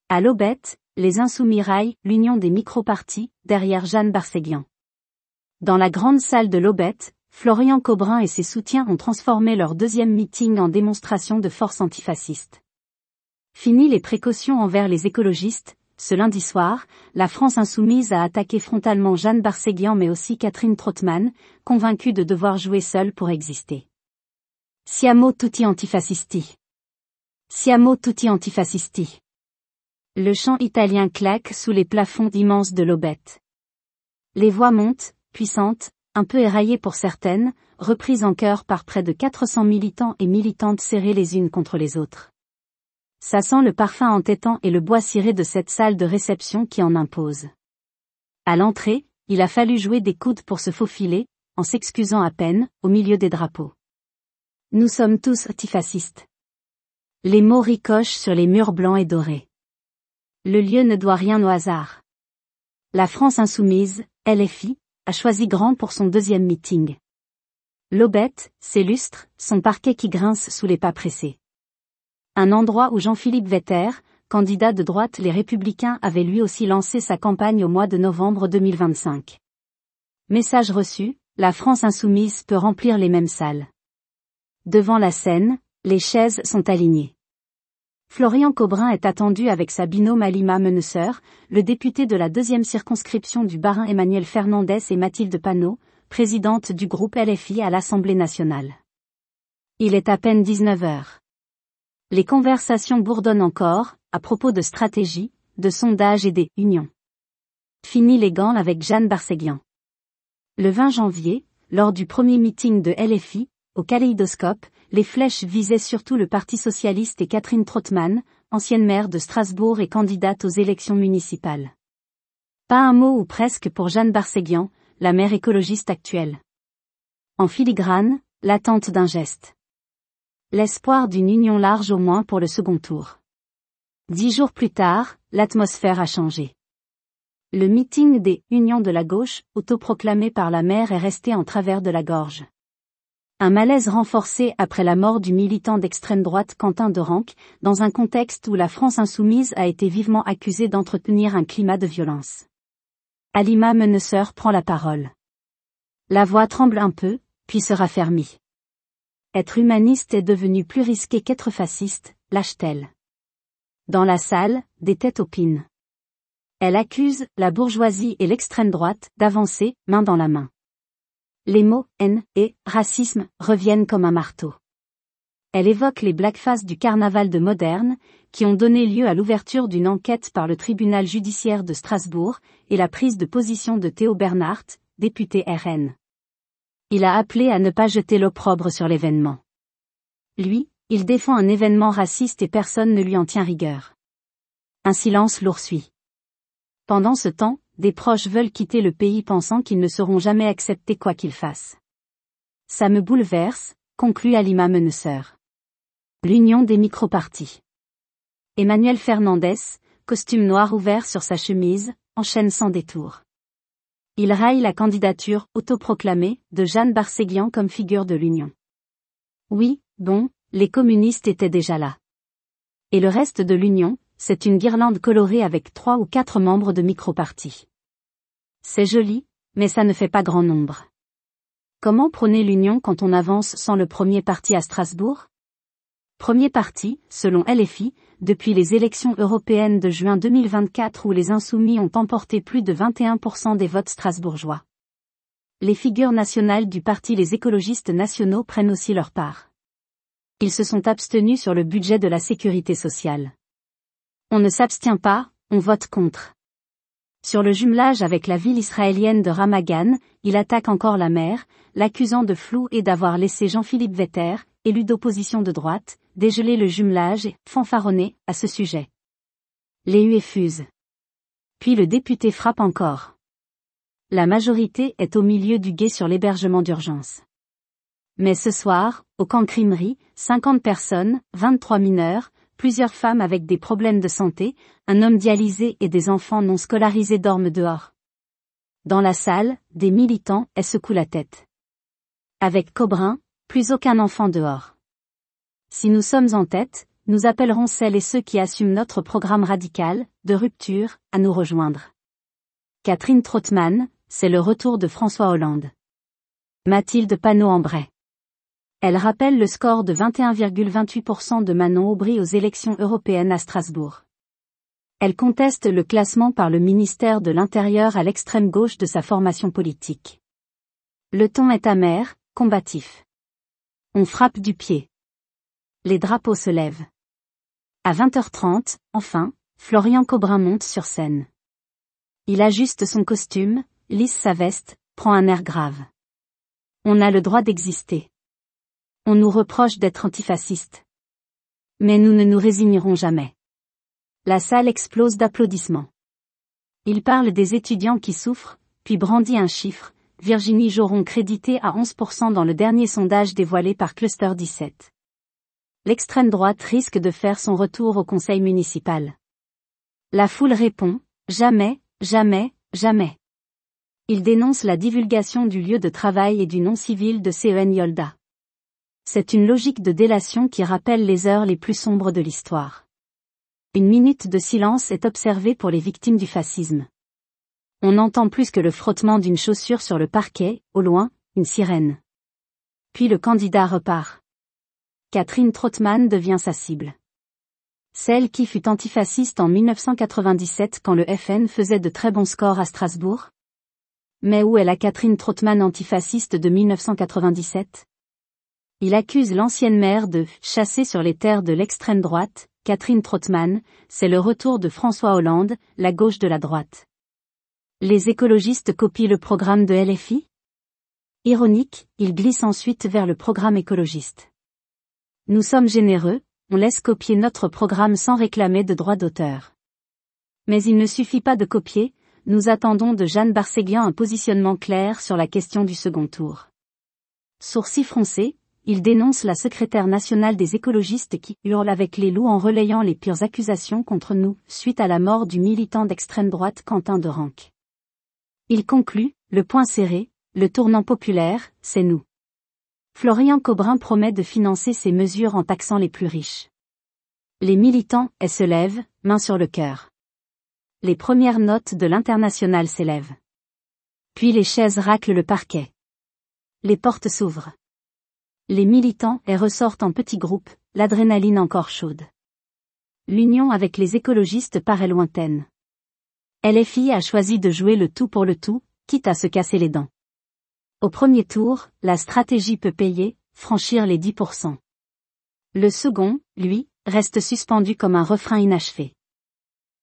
À l'Aubette, les Insoumis raillent l'union des micro-partis, derrière Jeanne Barséguian. Dans la grande salle de l'Aubette, Florian Cobrin et ses soutiens ont transformé leur deuxième meeting en démonstration de force antifasciste. Fini les précautions envers les écologistes, ce lundi soir, la France insoumise a attaqué frontalement Jeanne Barséguian mais aussi Catherine Trautmann, convaincue de devoir jouer seule pour exister. Siamo tutti antifascisti. Siamo tutti antifascisti. Le chant italien claque sous les plafonds immenses de l'Aubette. Les voix montent, puissantes, un peu éraillées pour certaines, reprises en chœur par près de 400 militants et militantes serrés les unes contre les autres. Ça sent le parfum entêtant et le bois ciré de cette salle de réception qui en impose. À l'entrée, il a fallu jouer des coudes pour se faufiler, en s'excusant à peine, au milieu des drapeaux. Nous sommes tous antifascistes. Les mots ricochent sur les murs blancs et dorés. Le lieu ne doit rien au hasard. La France insoumise, LFI, a choisi grand pour son deuxième meeting. L'Aubette, ses lustres, son parquet qui grince sous les pas pressés. Un endroit où Jean-Philippe Vetter, candidat de droite Les Républicains, avait lui aussi lancé sa campagne au mois de novembre 2025. Message reçu, la France insoumise peut remplir les mêmes salles. Devant la scène, les chaises sont alignées. Florian Cobrin est attendu avec sa binôme Halima Menesseur, le député de la deuxième circonscription du Bas-Rhin Emmanuel Fernandez et Mathilde Panot, présidente du groupe LFI à l'Assemblée nationale. Il est à peine 19h. Les conversations bourdonnent encore, à propos de stratégie, de sondages et des « unions ». Fini les gants avec Jeanne Barséguian. Le 20 janvier, lors du premier meeting de LFI, au Kaléidoscope, les flèches visaient surtout le Parti socialiste et Catherine Trautmann, ancienne maire de Strasbourg et candidate aux élections municipales. Pas un mot ou presque pour Jeanne Barséguian, la maire écologiste actuelle. En filigrane, l'attente d'un geste. L'espoir d'une union large au moins pour le second tour. 10 jours plus tard, l'atmosphère a changé. Le meeting des « Unions de la gauche » autoproclamé par la maire est resté en travers de la gorge. Un malaise renforcé après la mort du militant d'extrême droite Quentin Dorenc, dans un contexte où la France insoumise a été vivement accusée d'entretenir un climat de violence. Halima Menesseur prend la parole. La voix tremble un peu, puis se raffermit. Être humaniste est devenu plus risqué qu'être fasciste, lâche-t-elle. Dans la salle, des têtes opinent. Elle accuse la bourgeoisie et l'extrême droite d'avancer, main dans la main. Les mots « haine » et « racisme » reviennent comme un marteau. Elle évoque les blackface du carnaval de Moderne, qui ont donné lieu à l'ouverture d'une enquête par le tribunal judiciaire de Strasbourg, et la prise de position de Théo Bernhardt, député RN. Il a appelé à ne pas jeter l'opprobre sur l'événement. Lui, il défend un événement raciste et personne ne lui en tient rigueur. Un silence lourd suit. Pendant ce temps, des proches veulent quitter le pays pensant qu'ils ne seront jamais acceptés quoi qu'ils fassent. Ça me bouleverse, conclut Halima Menesseur. L'union des micro-partis. Emmanuel Fernandez, costume noir ouvert sur sa chemise, enchaîne sans détour. Il raille la candidature autoproclamée de Jeanne Barséguian comme figure de l'union. Oui, bon, les communistes étaient déjà là. Et le reste de l'union, c'est une guirlande colorée avec 3 ou 4 membres de micro-partis. C'est joli, mais ça ne fait pas grand nombre. Comment prôner l'union quand on avance sans le premier parti à Strasbourg ? Premier parti, selon LFI, depuis les élections européennes de juin 2024 où les Insoumis ont emporté plus de 21% des votes strasbourgeois. Les figures nationales du parti Les écologistes nationaux prennent aussi leur part. Ils se sont abstenus sur le budget de la sécurité sociale. On ne s'abstient pas, on vote contre. Sur le jumelage avec la ville israélienne de Ramat Gan, il attaque encore la maire, l'accusant de flou et d'avoir laissé Jean-Philippe Vetter, élu d'opposition de droite, dégeler le jumelage et fanfaronner à ce sujet. Les huées fusent. Puis le député frappe encore. La majorité est au milieu du gué sur l'hébergement d'urgence. Mais ce soir, au camp Crimery, 50 personnes, 23 mineurs, plusieurs femmes avec des problèmes de santé, un homme dialysé et des enfants non scolarisés dorment dehors. Dans la salle, des militants, elles secouent la tête. Avec Cobrin, plus aucun enfant dehors. Si nous sommes en tête, nous appellerons celles et ceux qui assument notre programme radical, de rupture, à nous rejoindre. Catherine Trautmann, c'est le retour de François Hollande. Mathilde Panot-Ambray. Elle rappelle le score de 21,28% de Manon Aubry aux élections européennes à Strasbourg. Elle conteste le classement par le ministère de l'Intérieur à l'extrême gauche de sa formation politique. Le ton est amer, combatif. On frappe du pied. Les drapeaux se lèvent. À 20h30, enfin, Florian Cobrin monte sur scène. Il ajuste son costume, lisse sa veste, prend un air grave. On a le droit d'exister. On nous reproche d'être antifascistes. Mais nous ne nous résignerons jamais. La salle explose d'applaudissements. Il parle des étudiants qui souffrent, puis brandit un chiffre, Virginie Joron créditée à 11% dans le dernier sondage dévoilé par Cluster 17. L'extrême droite risque de faire son retour au conseil municipal. La foule répond, jamais, jamais, jamais. Il dénonce la divulgation du lieu de travail et du nom civil de CEN Yolda. C'est une logique de délation qui rappelle les heures les plus sombres de l'histoire. Une minute de silence est observée pour les victimes du fascisme. On n'entend plus que le frottement d'une chaussure sur le parquet, au loin, une sirène. Puis le candidat repart. Catherine Trautmann devient sa cible. Celle qui fut antifasciste en 1997 quand le FN faisait de très bons scores à Strasbourg. Mais où est la Catherine Trautmann antifasciste de 1997 ? Il accuse l'ancienne maire de « chasser sur les terres de l'extrême droite », Catherine Trautmann, c'est le retour de François Hollande, la gauche de la droite. Les écologistes copient le programme de LFI ? Ironique, ils glissent ensuite vers le programme écologiste. Nous sommes généreux, on laisse copier notre programme sans réclamer de droits d'auteur. Mais il ne suffit pas de copier, nous attendons de Jeanne Barséguian un positionnement clair sur la question du second tour. Sourcils froncés, il dénonce la secrétaire nationale des écologistes qui hurle avec les loups en relayant les pires accusations contre nous, suite à la mort du militant d'extrême droite Quentin Derenque. Il conclut, le poing serré, le tournant populaire, c'est nous. Florian Cobrin promet de financer ces mesures en taxant les plus riches. Les militants, elles se lèvent, main sur le cœur. Les premières notes de l'Internationale s'élèvent. Puis les chaises raclent le parquet. Les portes s'ouvrent. Les militants et ressortent en petits groupes, l'adrénaline encore chaude. L'union avec les écologistes paraît lointaine. LFI a choisi de jouer le tout pour le tout, quitte à se casser les dents. Au premier tour, la stratégie peut payer, franchir les 10%. Le second, lui, reste suspendu comme un refrain inachevé.